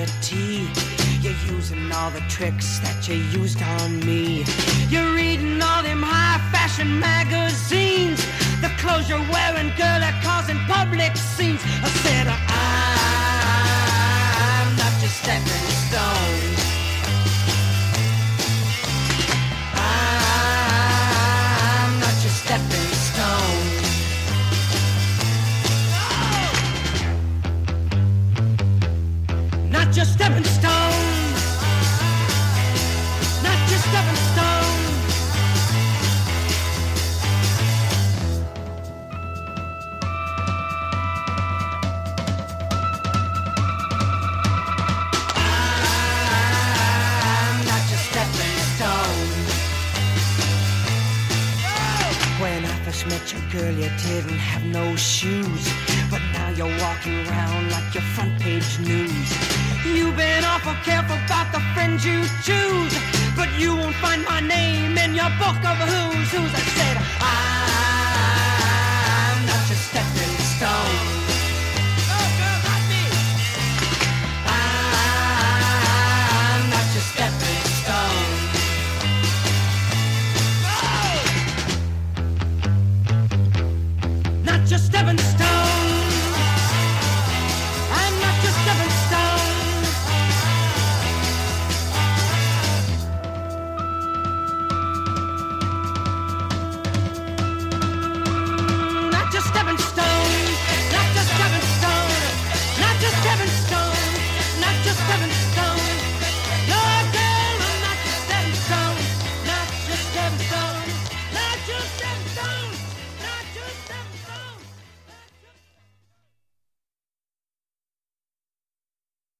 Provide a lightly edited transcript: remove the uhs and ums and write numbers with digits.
vanity. You're using all the tricks that you used on me. You're reading all them high fashion magazines. The clothes you're wearing, girl, are causing public scenes. I said, I'm not your stepping stone. I'm not your stepping stone. Not your stepping stone. Not your stepping stone. I'm not your stepping stone. When I first met you, girl, you didn't have no shoes, but now you're walking around like your front page news. You've been awful careful about the friends you choose, but you won't find my name in your book of who's. I said,